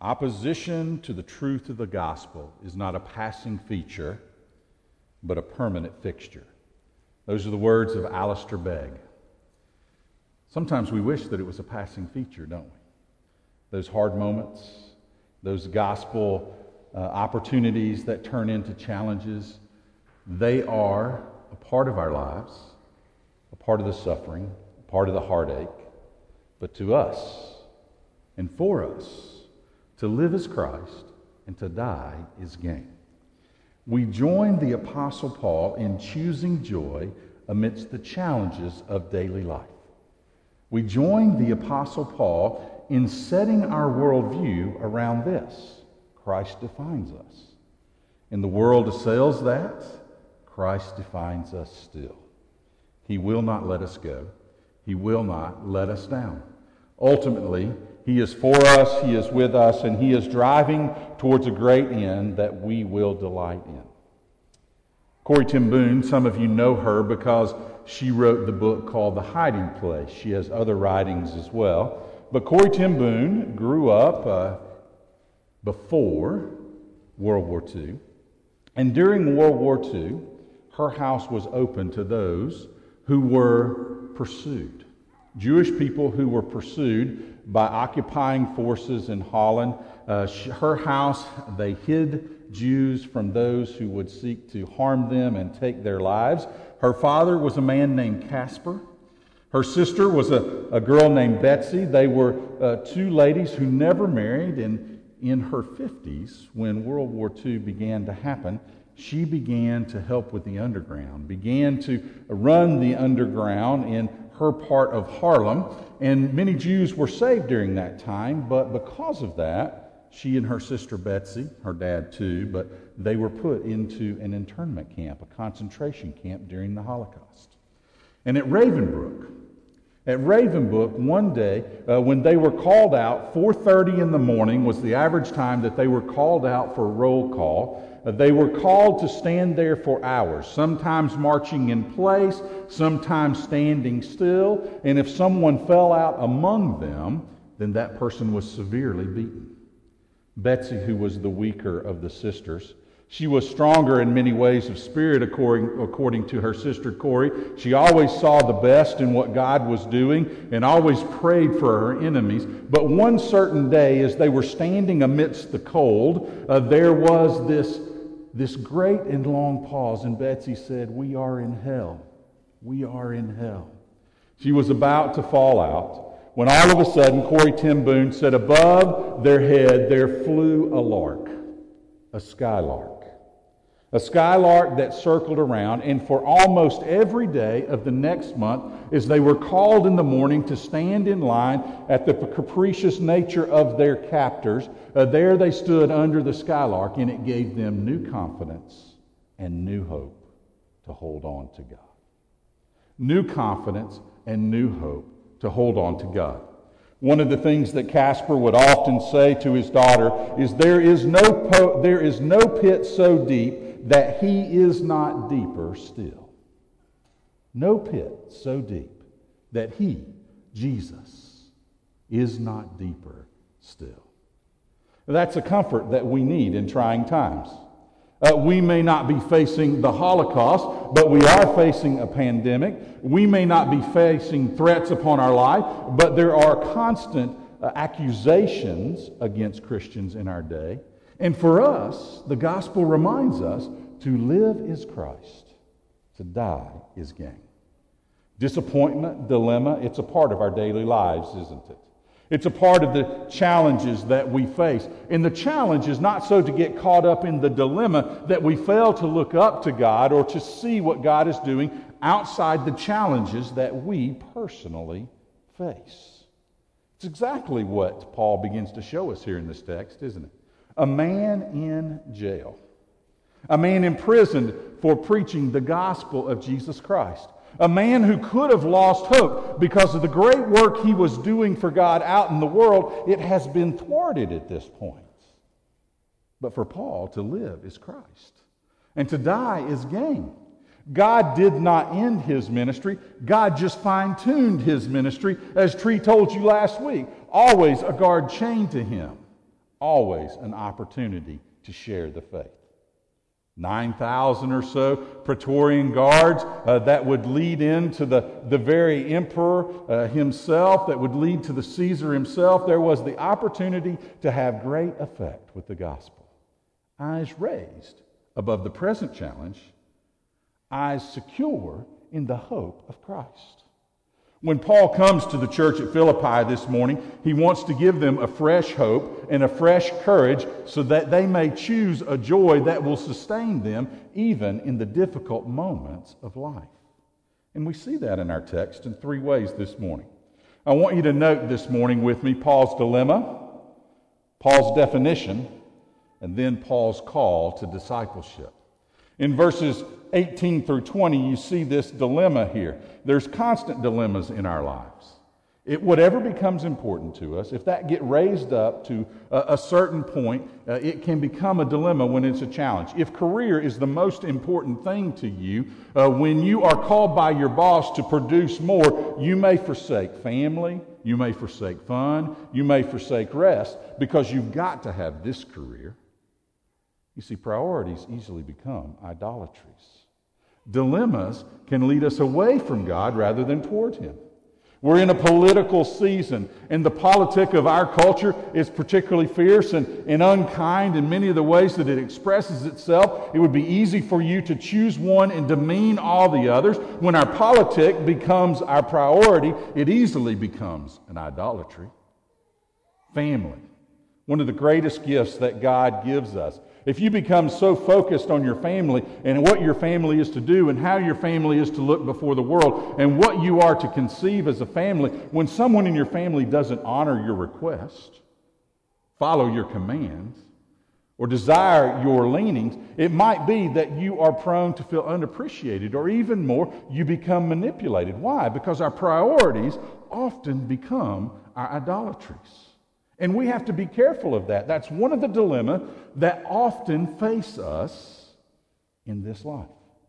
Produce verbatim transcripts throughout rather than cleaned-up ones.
Opposition to the truth of the gospel is not a passing feature, but a permanent fixture. Those are the words of Alistair Begg. Sometimes we wish that it was a passing feature, don't we? Those hard moments, those gospel uh, opportunities that turn into challenges, they are a part of our lives, a part of the suffering, a part of the heartache. But to us and for us, to live is Christ and to die is gain. We join the Apostle Paul in choosing joy amidst the challenges of daily life. We join the Apostle Paul in setting our worldview around this. Christ defines us. And the world assails that. Christ defines us still. He will not let us go. He will not let us down. Ultimately, He is for us, He is with us, and He is driving towards a great end that we will delight in. Corrie ten Boom, some of you know her because she wrote the book called The Hiding Place. She has other writings as well. But Corrie ten Boom grew up uh, before World War Two. And during World War Two, her house was open to those who were pursued. Jewish people who were pursued by occupying forces in Holland. Uh, her house, they hid Jews from those who would seek to harm them and take their lives. Her father was a man named Caspar. Her sister was a, a girl named Betsy. They were uh, two ladies who never married, and in her fifties, when World War Two began to happen, she began to help with the underground, began to run the underground in her part of Harlem, and many Jews were saved during that time, but because of that, she and her sister Betsy, her dad too, but they were put into an internment camp, a concentration camp during the Holocaust. And at Ravenbrook, at Ravenbrook, one day, uh, when they were called out, four thirty in the morning was the average time that they were called out for a roll call. Uh, they were called to stand there for hours, sometimes marching in place, sometimes standing still, and if someone fell out among them, then that person was severely beaten. Betsy, who was the weaker of the sisters, she was stronger in many ways of spirit, according, according to her sister Corrie. She always saw the best in what God was doing and always prayed for her enemies. But one certain day, as they were standing amidst the cold, uh, there was this, this great and long pause, and Betsy said, "We are in hell. We are in hell." She was about to fall out when all of a sudden Corrie ten Boom said, above their head there flew a lark, a skylark. A skylark that circled around, and for almost every day of the next month, as they were called in the morning to stand in line at the capricious nature of their captors, uh, there they stood under the skylark, and it gave them new confidence and new hope to hold on to God. New confidence and new hope to hold on to God. One of the things that Caspar would often say to his daughter is, there is no po- there is no pit so deep that he is not deeper still. No pit so deep that he, Jesus, is not deeper still. That's a comfort that we need in trying times. Uh, we may not be facing the Holocaust, but we are facing a pandemic. We may not be facing threats upon our life, but there are constant uh, accusations against Christians in our day. And for us, the gospel reminds us to live is Christ, to die is gain. Disappointment, dilemma, it's a part of our daily lives, isn't it? It's a part of the challenges that we face. And the challenge is not so to get caught up in the dilemma that we fail to look up to God or to see what God is doing outside the challenges that we personally face. It's exactly what Paul begins to show us here in this text, isn't it? A man in jail. A man imprisoned for preaching the gospel of Jesus Christ. A man who could have lost hope because of the great work he was doing for God out in the world. It has been thwarted at this point. But for Paul, to live is Christ, and to die is gain. God did not end his ministry. God just fine-tuned his ministry, as Tree told you last week. Always a guard chained to him. always an opportunity to share the faith. nine thousand or so Praetorian guards uh, that would lead into the, the very emperor uh, himself, that would lead to the Caesar himself. There was the opportunity to have great effect with the gospel. Eyes raised above the present challenge, eyes secure in the hope of Christ. When Paul comes to the church at Philippi this morning, he wants to give them a fresh hope and a fresh courage so that they may choose a joy that will sustain them even in the difficult moments of life. And we see that in our text in three ways this morning. I want you to note this morning with me Paul's dilemma, Paul's definition, and then Paul's call to discipleship. In verses eighteen through twenty, you see this dilemma here. There's constant dilemmas in our lives. It, whatever becomes important to us, if that get raised up to a, a certain point, uh, it can become a dilemma when it's a challenge. If career is the most important thing to you, uh, when you are called by your boss to produce more, you may forsake family, you may forsake fun, you may forsake rest, because you've got to have this career. You see, priorities easily become idolatries. Dilemmas can lead us away from God rather than toward Him. We're in a political season, and the politic of our culture is particularly fierce and, and unkind in many of the ways that it expresses itself. It would be easy for you to choose one and demean all the others. When our politic becomes our priority, it easily becomes an idolatry. Family, one of the greatest gifts that God gives us. If you become so focused on your family and what your family is to do and how your family is to look before the world and what you are to conceive as a family, when someone in your family doesn't honor your request, follow your commands, or desire your leanings, it might be that you are prone to feel unappreciated, or even more, you become manipulated. Why? Because our priorities often become our idolatries. And we have to be careful of that. That's one of the dilemmas that often face us in this life.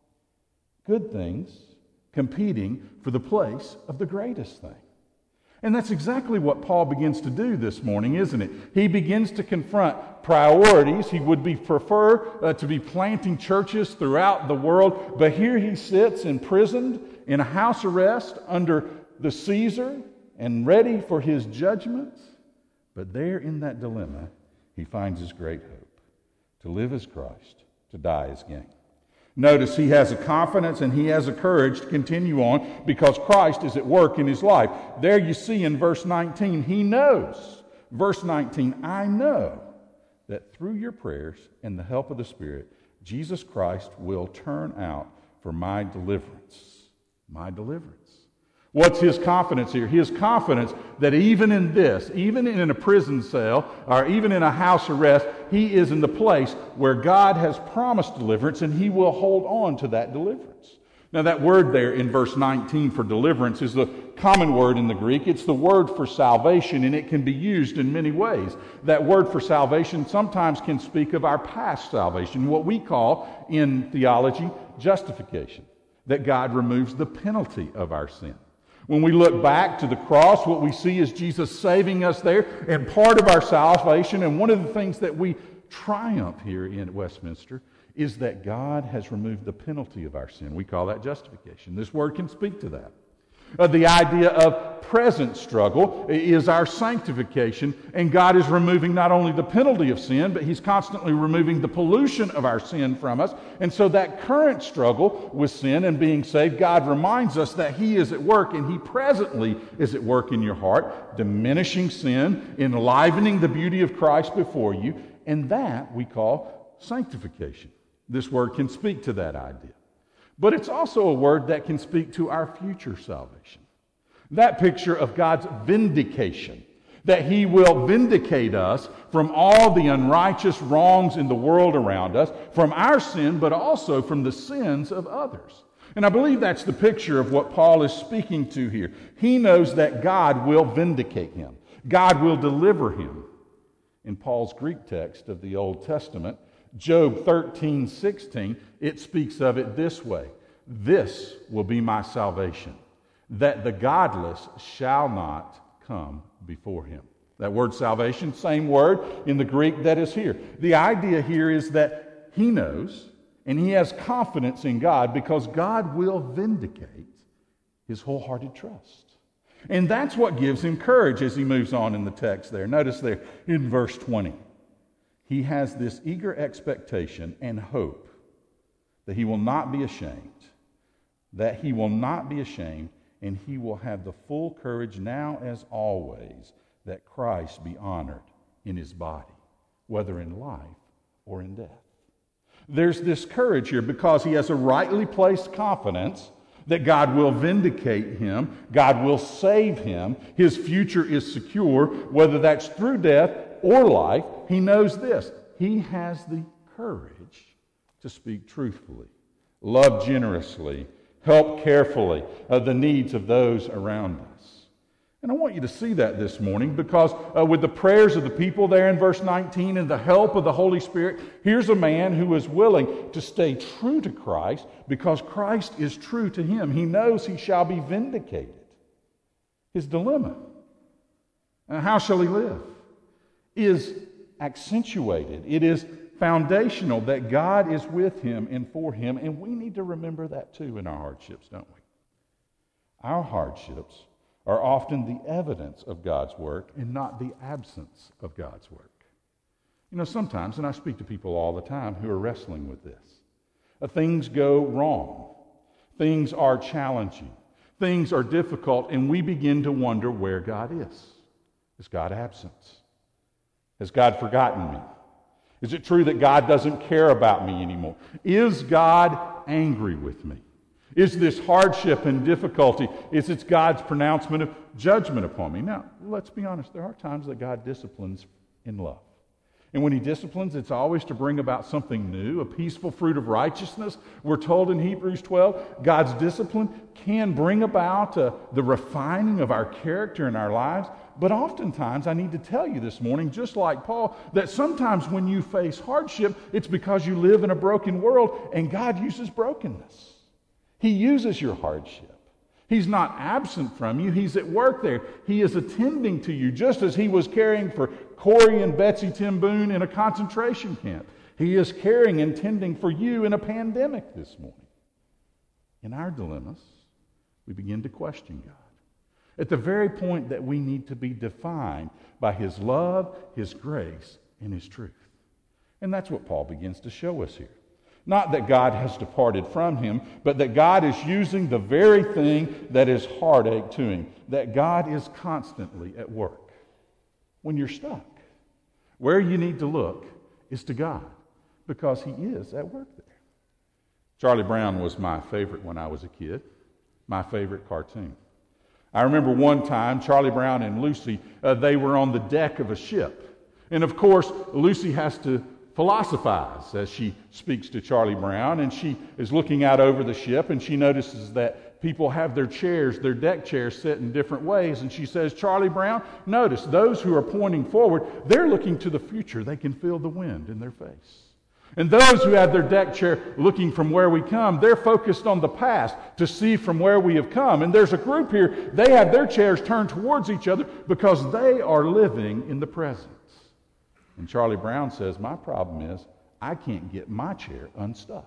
Good things competing for the place of the greatest thing. And that's exactly what Paul begins to do this morning, isn't it? He begins to confront priorities. He would be prefer uh, to be planting churches throughout the world, but here he sits imprisoned in a house arrest under the Caesar and ready for his judgments. But there in that dilemma, he finds his great hope. To live as Christ, to die as gain. Notice he has a confidence and he has a courage to continue on because Christ is at work in his life. There you see in verse nineteen, he knows. Verse nineteen, I know that through your prayers and the help of the Spirit, Jesus Christ will turn out for my deliverance. My deliverance. What's his confidence here? His confidence that even in this, even in a prison cell, or even in a house arrest, he is in the place where God has promised deliverance, and he will hold on to that deliverance. Now that word there in verse nineteen for deliverance is the common word in the Greek. It's the word for salvation, and it can be used in many ways. That word for salvation sometimes can speak of our past salvation, what we call in theology justification, that God removes the penalty of our sin. When we look back to the cross, what we see is Jesus saving us there, and part of our salvation, and one of the things that we triumph here in Westminster, is that God has removed the penalty of our sin. We call that justification. This word can speak to that. Uh, the idea of present struggle is our sanctification, and God is removing not only the penalty of sin, but he's constantly removing the pollution of our sin from us. And so that current struggle with sin and being saved, God reminds us that he is at work, and he presently is at work in your heart, diminishing sin, enlivening the beauty of Christ before you, and that we call sanctification. This word can speak to that idea. But it's also a word that can speak to our future salvation. That picture of God's vindication, that he will vindicate us from all the unrighteous wrongs in the world around us, from our sin, but also from the sins of others. And I believe that's the picture of what Paul is speaking to here. He knows that God will vindicate him. God will deliver him. In Paul's Greek text of the Old Testament, Job thirteen sixteen, it speaks of it this way. This will be my salvation, that the godless shall not come before him. That word salvation, same word in the Greek that is here. The idea here is that he knows and he has confidence in God because God will vindicate his wholehearted trust. And that's what gives him courage as he moves on in the text there. Notice there in verse twenty. He has this eager expectation and hope that he will not be ashamed, that he will not be ashamed, and he will have the full courage now as always that Christ be honored in his body, whether in life or in death. There's this courage here because he has a rightly placed confidence that God will vindicate him, God will save him, his future is secure, whether that's through death or life. He knows this. He has the courage to speak truthfully, love generously, help carefully of the needs of those around us. And I want you to see that this morning because uh, with the prayers of the people there in verse nineteen and the help of the Holy Spirit, here's a man who is willing to stay true to Christ because Christ is true to him. He knows he shall be vindicated. His dilemma, uh, how shall he live, is accentuated. It is foundational that God is with him and for him, and we need to remember that too in our hardships, don't we? Our hardships are often the evidence of God's work and not the absence of God's work. You know, sometimes, and I speak to people all the time who are wrestling with this, uh, things go wrong. Things are challenging. Things are difficult, and we begin to wonder where God is. Is God absent? Has God forgotten me? Is it true that God doesn't care about me anymore? Is God angry with me? Is this hardship and difficulty, is it God's pronouncement of judgment upon me? Now, let's be honest, there are times that God disciplines in love. And when he disciplines, it's always to bring about something new, a peaceful fruit of righteousness. We're told in Hebrews twelve, God's discipline can bring about uh, the refining of our character in our lives. But oftentimes, I need to tell you this morning, just like Paul, that sometimes when you face hardship, it's because you live in a broken world, and God uses brokenness. He uses your hardship. He's not absent from you. He's at work there. He is attending to you, just as he was caring for Corey and Betsy Tim Boone in a concentration camp. He is caring and tending for you in a pandemic this morning. In our dilemmas, we begin to question God at the very point that we need to be defined by his love, his grace, and his truth. And that's what Paul begins to show us here. Not that God has departed from him, but that God is using the very thing that is heartache to him, that God is constantly at work. When you're stuck, where you need to look is to God, because he is at work there. Charlie Brown was my favorite when I was a kid, my favorite cartoon. I remember one time, Charlie Brown and Lucy, uh, they were on the deck of a ship. And of course, Lucy has to philosophize as she speaks to Charlie Brown, and she is looking out over the ship, and she notices that people have their chairs, their deck chairs, set in different ways, and she says, Charlie Brown, notice those who are pointing forward, they're looking to the future. They can feel the wind in their face. And those who have their deck chair looking from where we come, they're focused on the past to see from where we have come. And there's a group here, they have their chairs turned towards each other because they are living in the present. And Charlie Brown says, my problem is I can't get my chair unstuck.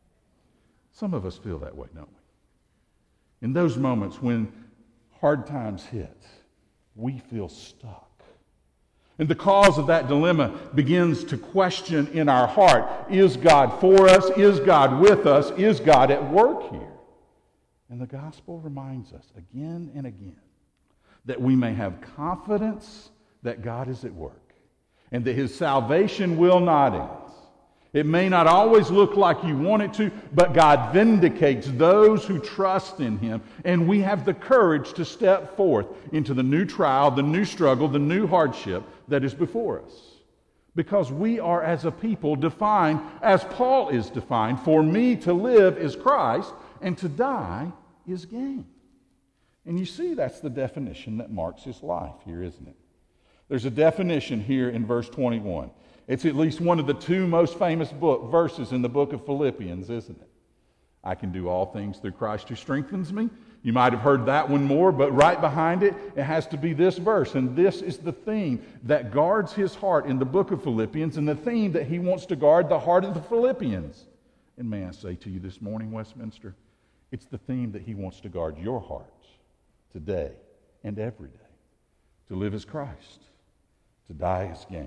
Some of us feel that way, don't we? In those moments when hard times hit, we feel stuck. And the cause of that dilemma begins to question in our heart, is God for us? Is God with us? Is God at work here? And the gospel reminds us again and again that we may have confidence that God is at work, and that his salvation will not end. It may not always look like you want it to, but God vindicates those who trust in him, and we have the courage to step forth into the new trial, the new struggle, the new hardship that is before us. Because we are, as a people, defined as Paul is defined. For me to live is Christ, and to die is gain. And you see, that's the definition that marks his life here, isn't it? There's a definition here in verse twenty-one. It's at least one of the two most famous book verses in the book of Philippians, isn't it? I can do all things through Christ who strengthens me. You might have heard that one more, but right behind it, it has to be this verse. And this is the theme that guards his heart in the book of Philippians, and the theme that he wants to guard the heart of the Philippians. And may I say to you this morning, Westminster, it's the theme that he wants to guard your heart today and every day. To live as Christ, to die as gain.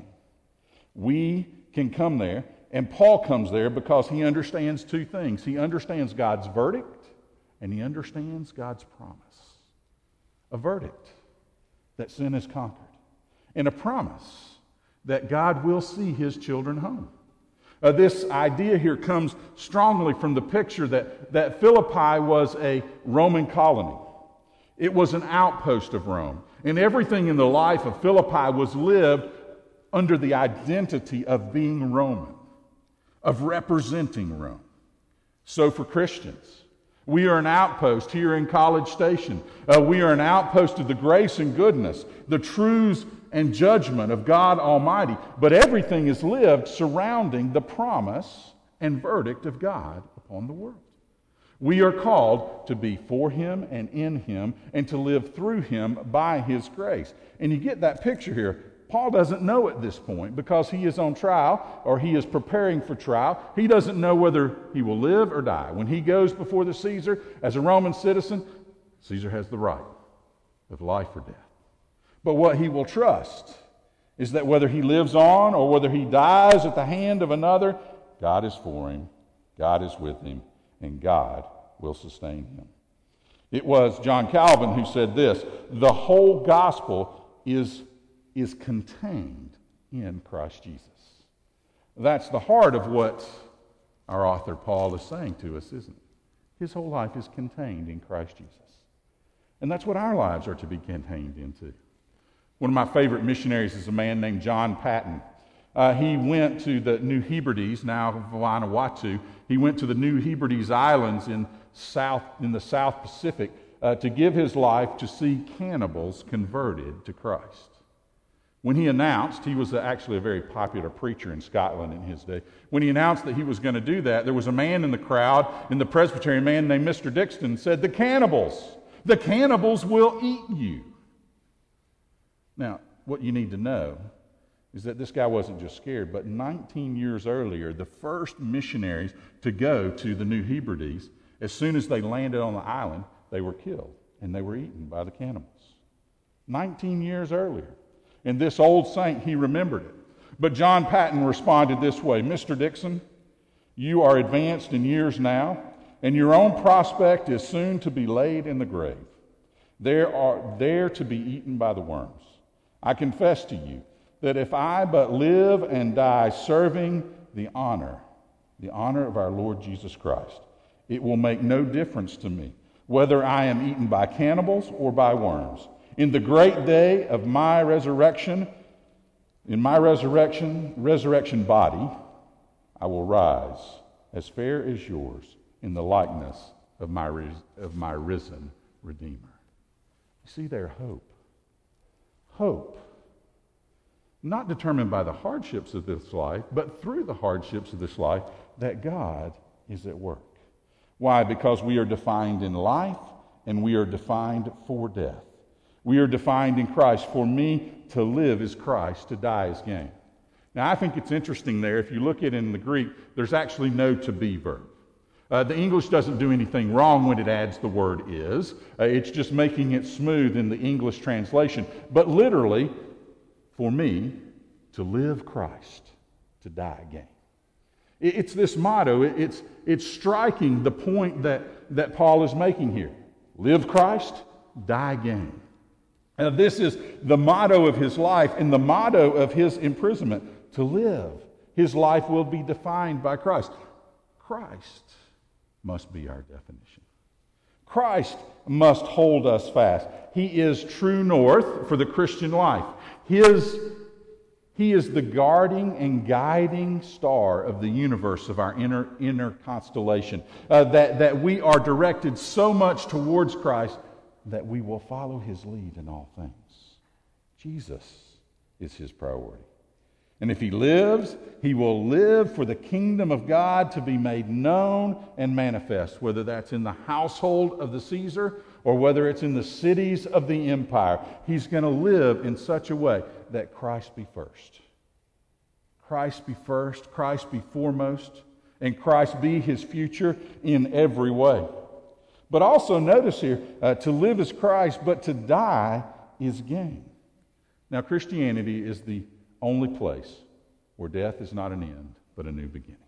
We can come there, and Paul comes there because he understands two things. He understands God's verdict, and he understands God's promise. A verdict that sin is conquered, and a promise that God will see his children home. Uh, this idea here comes strongly from the picture that, that Philippi was a Roman colony. It was an outpost of Rome. And everything in the life of Philippi was lived under the identity of being Roman, of representing Rome. So for Christians, we are an outpost here in College Station. Uh, we are an outpost of the grace and goodness, the truths and judgment of God Almighty. But everything is lived surrounding the promise and verdict of God upon the world. We are called to be for him and in him and to live through him by his grace. And you get that picture here. Paul doesn't know at this point because he is on trial or he is preparing for trial. He doesn't know whether he will live or die. When he goes before the Caesar as a Roman citizen, Caesar has the right of life or death. But what he will trust is that whether he lives on or whether he dies at the hand of another, God is for him, God is with him, and God will sustain him. It was John Calvin who said this: the whole gospel is is contained in Christ Jesus. That's the heart of what our author Paul is saying to us, isn't it? His whole life is contained in Christ Jesus. And that's what our lives are to be contained into. One of my favorite missionaries is a man named John Paton. Uh, he went to the New Hebrides, now Vanuatu. He went to the New Hebrides Islands in South in the South Pacific uh, to give his life to see cannibals converted to Christ. When he announced, he was actually a very popular preacher in Scotland in his day. When he announced that he was going to do that, there was a man in the crowd, in the Presbyterian, man named Mister Dixon, said, "The cannibals, the cannibals will eat you." Now, what you need to know is that this guy wasn't just scared, but nineteen years earlier, the first missionaries to go to the New Hebrides, as soon as they landed on the island, they were killed and they were eaten by the cannibals. nineteen years earlier. And this old saint, he remembered it. But John Paton responded this way: "Mister Dixon, you are advanced in years now, and your own prospect is soon to be laid in the grave. There are there to be eaten by the worms. I confess to you that if I but live and die serving the honor, the honor of our Lord Jesus Christ, it will make no difference to me whether I am eaten by cannibals or by worms. In the great day of my resurrection, in my resurrection, resurrection body, I will rise as fair as yours in the likeness of my, of my risen Redeemer." You see there, hope. Hope. Not determined by the hardships of this life, but through the hardships of this life, that God is at work. Why? Because we are defined in life and we are defined for death. We are defined in Christ. For me, to live is Christ, to die is gain. Now, I think it's interesting there. If you look at it in the Greek, there's actually no to be verb. Uh, the English doesn't do anything wrong when it adds the word is. Uh, it's just making it smooth in the English translation. But literally, for me, to live Christ, to die gain. It, it's this motto. It, it's, it's striking the point that, that Paul is making here. Live Christ, die gain. Now, this is the motto of his life and the motto of his imprisonment. To live, his life will be defined by Christ. Christ must be our definition. Christ must hold us fast. He is true north for the Christian life. His, he is the guarding and guiding star of the universe of our inner, inner constellation. Uh, that, that we are directed so much towards Christ that we will follow his lead in all things. Jesus is his priority. And if he lives, he will live for the kingdom of God to be made known and manifest, whether that's in the household of the Caesar or whether it's in the cities of the empire, he's going to live in such a way that Christ be first. Christ be first, Christ be foremost, and Christ be his future in every way. But also notice here, uh, to live is Christ, but to die is gain. Now, Christianity is the only place where death is not an end, but a new beginning.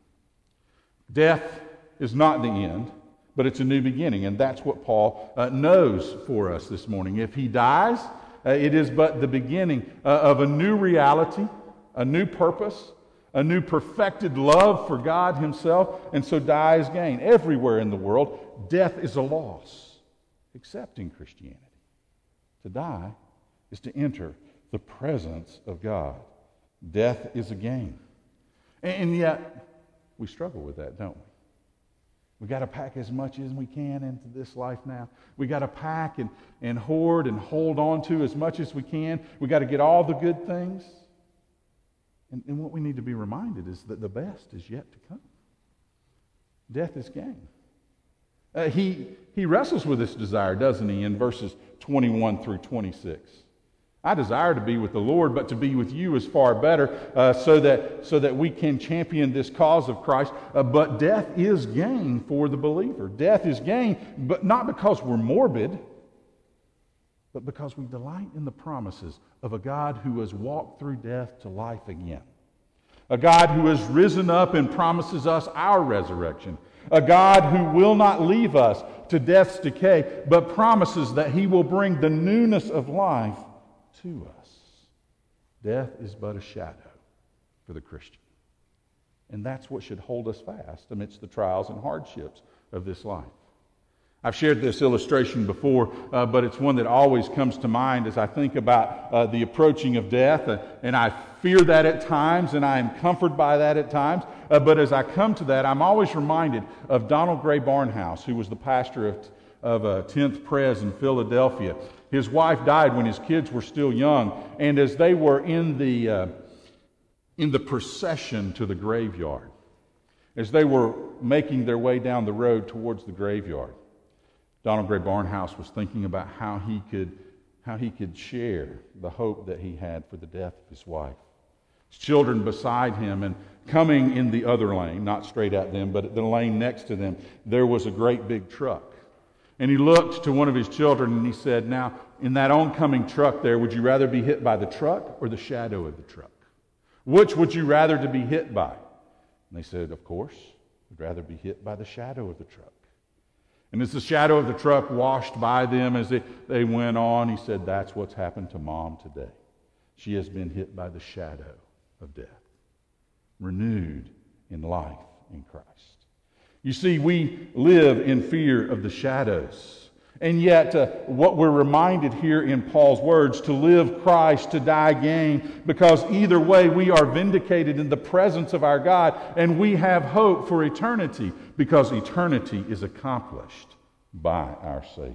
Death is not the end, but it's a new beginning, and that's what Paul uh, knows for us this morning. If he dies, uh, it is but the beginning uh, of a new reality, a new purpose, a new perfected love for God himself, and so die is gain. Everywhere in the world, death is a loss, except in Christianity. To die is to enter the presence of God. Death is a gain. And yet, we struggle with that, don't we? We got to pack as much as we can into this life now. We got to pack and, and hoard and hold on to as much as we can. We got to get all the good things. And, and what we need to be reminded is that the best is yet to come. Death is gain. Uh, he, he wrestles with this desire, doesn't he, in verses twenty-one through twenty-six. I desire to be with the Lord, but to be with you is far better, uh, so that so that we can champion this cause of Christ. Uh, but death is gain for the believer. Death is gain, but not because we're morbid, but because we delight in the promises of a God who has walked through death to life again. A God who has risen up and promises us our resurrection. A God who will not leave us to death's decay, but promises that he will bring the newness of life to us. Death is but a shadow for the Christian. And that's what should hold us fast amidst the trials and hardships of this life. I've shared this illustration before, uh, but it's one that always comes to mind as I think about uh, the approaching of death. Uh, and I fear that at times, and I am comforted by that at times. Uh, but as I come to that, I'm always reminded of Donald Gray Barnhouse, who was the pastor of, of uh, tenth Pres in Philadelphia. His wife died when his kids were still young, and as they were in the uh, in the procession to the graveyard, as they were making their way down the road towards the graveyard, Donald Gray Barnhouse was thinking about how he could how he could share the hope that he had for the death of his wife. His children beside him, and coming in the other lane, not straight at them, but the lane next to them, there was a great big truck. And he looked to one of his children and he said, "Now, in that oncoming truck there, would you rather be hit by the truck or the shadow of the truck? Which would you rather to be hit by?" And they said, "Of course, we'd rather be hit by the shadow of the truck." And as the shadow of the truck washed by them as they, they went on, he said, "That's what's happened to Mom today. She has been hit by the shadow of death, renewed in life in Christ." You see, we live in fear of the shadows. And yet, uh, what we're reminded here in Paul's words, to live Christ, to die gain, because either way we are vindicated in the presence of our God, and we have hope for eternity, because eternity is accomplished by our Savior.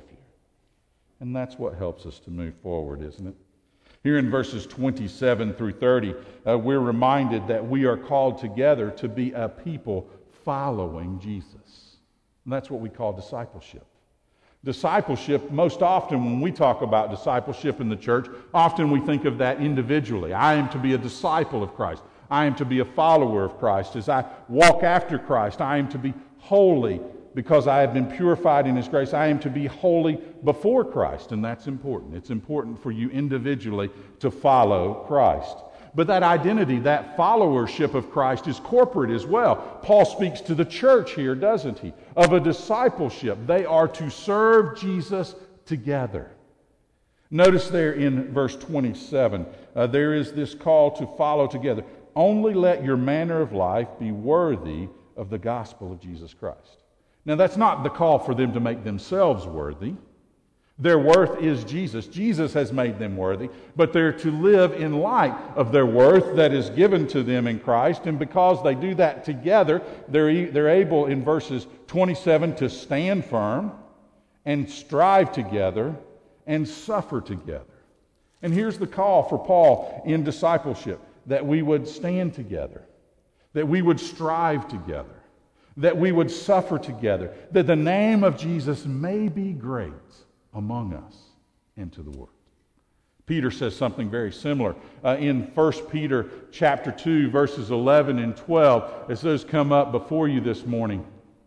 And that's what helps us to move forward, isn't it? Here in verses twenty-seven through thirty, uh, we're reminded that we are called together to be a people following Jesus. And that's what we call discipleship. Discipleship, most often when we talk about discipleship in the church, often we think of that individually. I am to be a disciple of Christ. I am to be a follower of Christ. As I walk after Christ, I am to be holy because I have been purified in His grace. I am to be holy before Christ, and that's important. It's important for you individually to follow Christ. But that identity, that followership of Christ is corporate as well. Paul speaks to the church here, doesn't he? Of a discipleship. They are to serve Jesus together. Notice there in verse twenty-seven, uh, there is this call to follow together. Only let your manner of life be worthy of the gospel of Jesus Christ. Now, that's not the call for them to make themselves worthy. Their worth is Jesus. Jesus has made them worthy, but they're to live in light of their worth that is given to them in Christ, and because they do that together, they're, they're able in verses twenty-seven to stand firm and strive together and suffer together. And here's the call for Paul in discipleship, that we would stand together, that we would strive together, that we would suffer together, that the name of Jesus may be great among us and to the world. Peter says something very similar. Uh, in First Peter chapter two, verses eleven and twelve, as those come up before you this morning.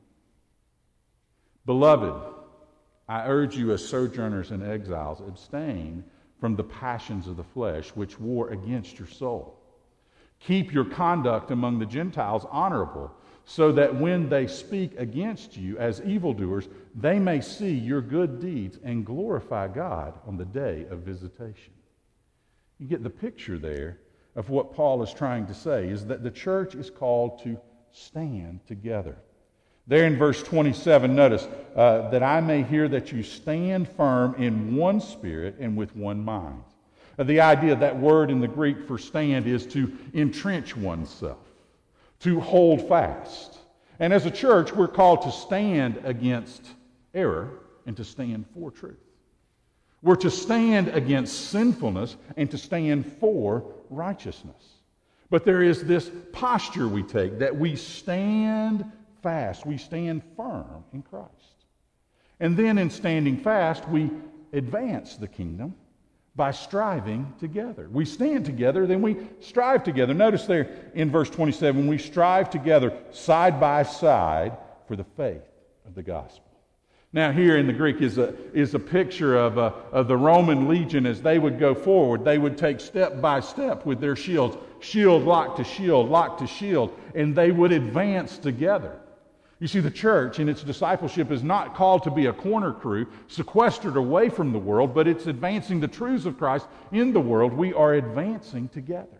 Beloved, I urge you as sojourners and exiles, abstain from the passions of the flesh, which war against your soul. Keep your conduct among the Gentiles honorable, so that when they speak against you as evildoers, they may see your good deeds and glorify God on the day of visitation. You get the picture there of what Paul is trying to say, is that the church is called to stand together. There in verse twenty-seven, notice, uh, that I may hear that you stand firm in one spirit and with one mind. Uh, the idea of that word in the Greek for stand is to entrench oneself, to hold fast. And as a church, we're called to stand against error and to stand for truth. We're to stand against sinfulness and to stand for righteousness. But there is this posture we take, that we stand fast, we stand firm in Christ. And then in standing fast, we advance the kingdom by striving together. We stand together, then we strive together. Notice there in verse twenty-seven, we strive together side by side for the faith of the gospel. Now here in the Greek is a, is a picture of, a, of the Roman legion as they would go forward. They would take step by step with their shields, shield locked to shield, locked to shield, and they would advance together. You see, the church in its discipleship is not called to be a corner crew, sequestered away from the world, but it's advancing the truths of Christ in the world. We are advancing together,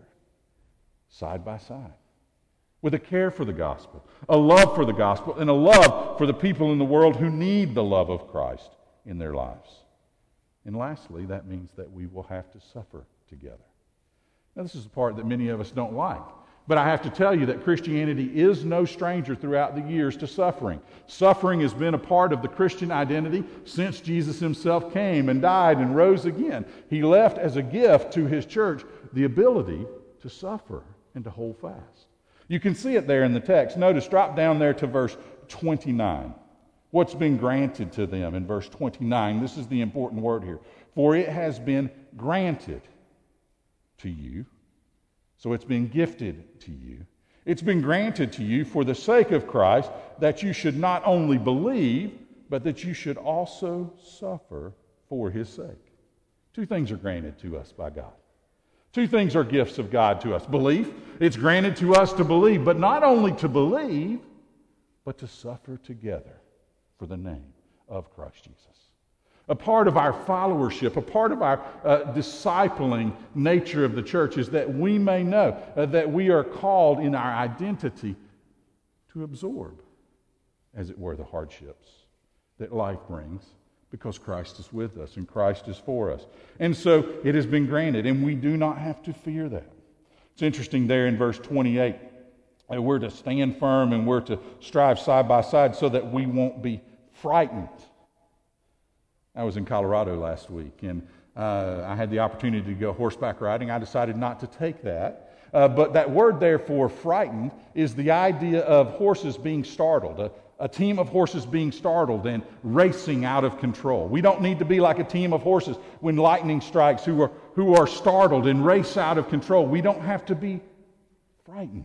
side by side, with a care for the gospel, a love for the gospel, and a love for the people in the world who need the love of Christ in their lives. And lastly, that means that we will have to suffer together. Now, this is the part that many of us don't like. But I have to tell you that Christianity is no stranger throughout the years to suffering. Suffering has been a part of the Christian identity since Jesus himself came and died and rose again. He left as a gift to his church the ability to suffer and to hold fast. You can see it there in the text. Notice, drop down there to verse twenty-nine. What's been granted to them in verse twenty-nine? This is the important word here. For it has been granted to you. So it's been gifted to you. It's been granted to you for the sake of Christ, that you should not only believe, but that you should also suffer for his sake. Two things are granted to us by God. Two things are gifts of God to us. Belief, it's granted to us to believe, but not only to believe, but to suffer together for the name of Christ Jesus. A part of our followership, a part of our uh, discipling nature of the church is that we may know uh, that we are called in our identity to absorb, as it were, the hardships that life brings, because Christ is with us and Christ is for us. And so it has been granted, and we do not have to fear that. It's interesting there in verse twenty-eight, uh, we're to stand firm and we're to strive side by side so that we won't be frightened. I was in Colorado last week, and uh, I had the opportunity to go horseback riding. I decided not to take that. Uh, but that word there for frightened is the idea of horses being startled, a, a team of horses being startled and racing out of control. We don't need to be like a team of horses when lightning strikes who are, who are startled and race out of control. We don't have to be frightened.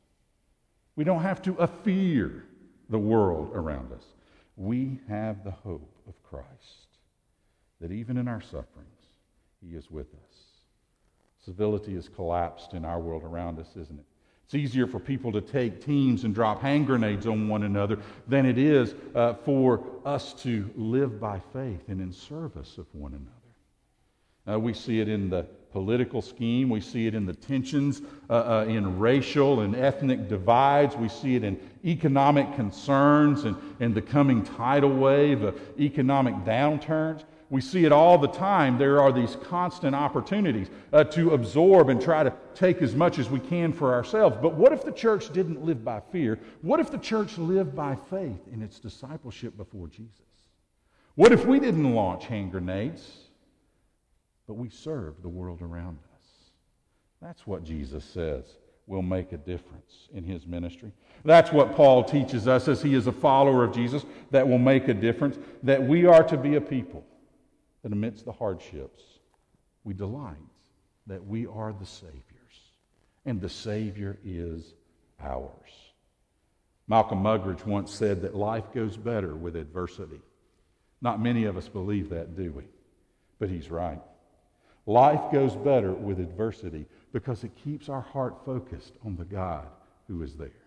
We don't have to fear the world around us. We have the hope of Christ, that even in our sufferings, he is with us. Civility has collapsed in our world around us, isn't it? It's easier for people to take teams and drop hand grenades on one another than it is uh, for us to live by faith and in service of one another. Uh, we see it in the political scheme. We see it in the tensions uh, uh, in racial and ethnic divides. We see it in economic concerns and, and the coming tidal wave of economic downturns. We see it all the time. There are these constant opportunities uh, to absorb and try to take as much as we can for ourselves. But what if the church didn't live by fear? What if the church lived by faith in its discipleship before Jesus? What if we didn't launch hand grenades, but we served the world around us? That's what Jesus says will make a difference in his ministry. That's what Paul teaches us as he is a follower of Jesus, that will make a difference, that we are to be a people that amidst the hardships, we delight that we are the Savior's, and the Savior is ours. Malcolm Muggeridge once said that life goes better with adversity. Not many of us believe that, do we? But he's right. Life goes better with adversity because it keeps our heart focused on the God who is there.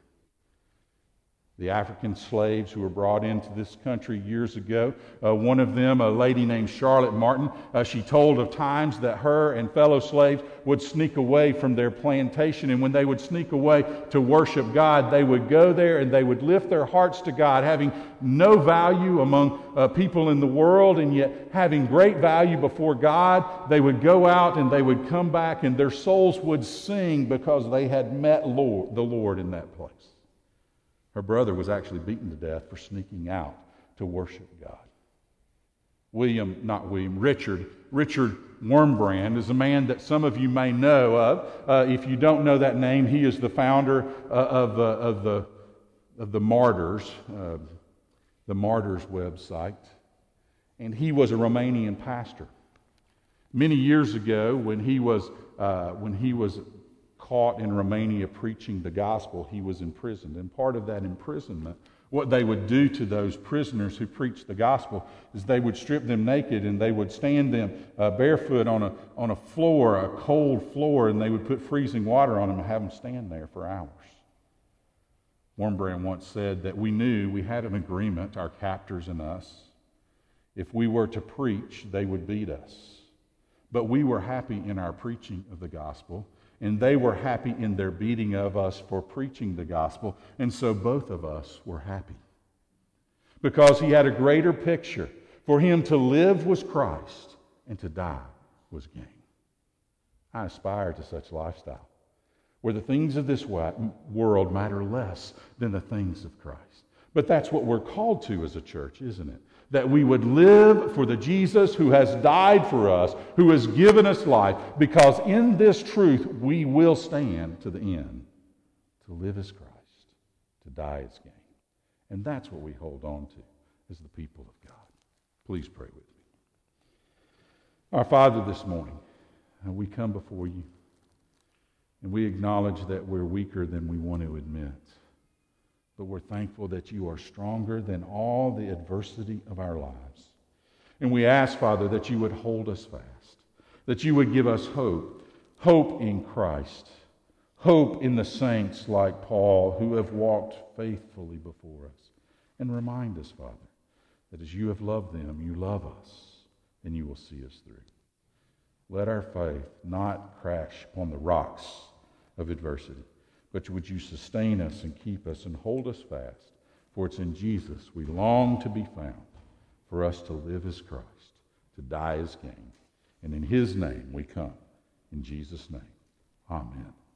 The African slaves who were brought into this country years ago, uh, one of them, a lady named Charlotte Martin, uh, she told of times that her and fellow slaves would sneak away from their plantation, and when they would sneak away to worship God, they would go there and they would lift their hearts to God, having no value among uh, people in the world, and yet having great value before God. They would go out and they would come back, and their souls would sing because they had met Lord, the Lord in that place. Her brother was actually beaten to death for sneaking out to worship God. William, not William, Richard, Richard Wurmbrand is a man that some of you may know of. Uh, if you don't know that name, he is the founder uh, of, uh, of, the, of the Martyrs, uh, the Martyrs website. And he was a Romanian pastor. Many years ago, when he was, uh, when he was caught in Romania preaching the gospel, he was imprisoned. And part of that imprisonment, what they would do to those prisoners who preached the gospel is they would strip them naked and they would stand them uh, barefoot on a, on a floor, a cold floor, and they would put freezing water on them and have them stand there for hours. Wurmbrand once said that we knew we had an agreement, our captors and us. If we were to preach, they would beat us. But we were happy in our preaching of the gospel, and they were happy in their beating of us for preaching the gospel. And so both of us were happy. Because he had a greater picture. For him to live was Christ, and to die was gain. I aspire to such lifestyle, where the things of this world matter less than the things of Christ. But that's what we're called to as a church, isn't it? That we would live for the Jesus who has died for us, who has given us life, because in this truth we will stand to the end. To live as Christ, to die as gain. And that's what we hold on to as the people of God. Please pray with me. Our Father, this morning, we come before you, and we acknowledge that we're weaker than we want to admit. But we're thankful that you are stronger than all the adversity of our lives. And we ask, Father, that you would hold us fast, that you would give us hope, hope in Christ, hope in the saints like Paul who have walked faithfully before us. And remind us, Father, that as you have loved them, you love us, and you will see us through. Let our faith not crash upon the rocks of adversity, but would you sustain us and keep us and hold us fast? For it's in Jesus we long to be found, for us to live as Christ, to die as gain. And in his name we come. In Jesus' name, amen.